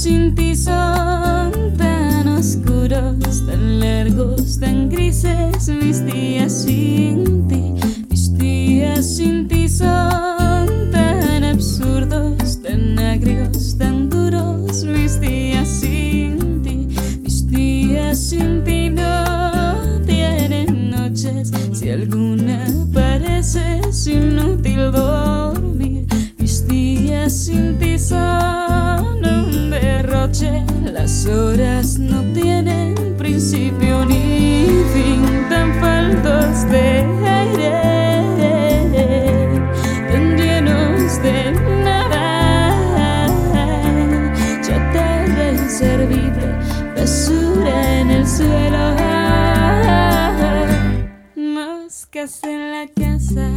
sin ti son tan oscuros, tan largos, tan grises. Mis días sin ti, mis días sin ti son tan absurdos, tan agrios, tan duros. Mis días sin ti, mis días sin ti no tienen noches. Si alguna parece es inútil dormir. Mis días sin ti son un derroche. Las horas no tienen principio ni fin, tan faltos de aire, tan llenos de nada, chatarra inservible, basura en el suelo, moscas en la casa.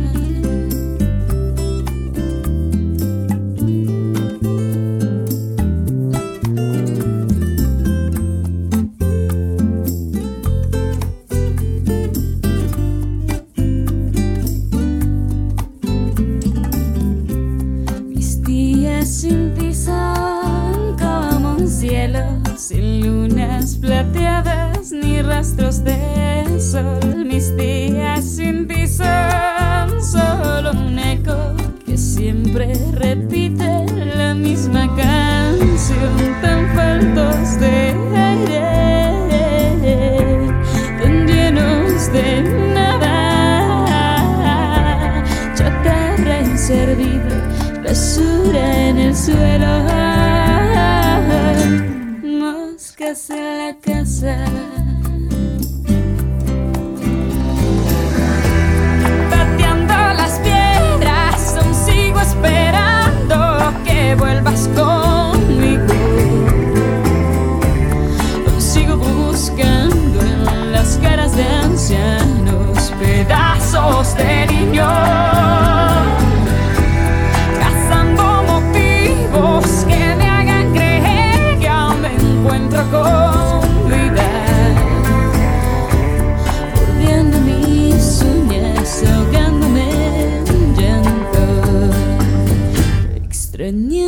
Sin ti son como un cielo sin lunas plateadas ni rastros de sol. Mis días sin ti son solo un eco que siempre repite la misma canción, tan faltos de aire, tan llenos de nada, chatarra inservible, basura en el suelo, moscas en la casa. Pateando las piedras, aún sigo esperando que vuelvas conmigo. Aún sigo buscando en las caras de ancianos pedazos de niños, que me hagan creer que aún me encuentro con vida, mordiendo mis uñas, ahogándome en llanto, extrañando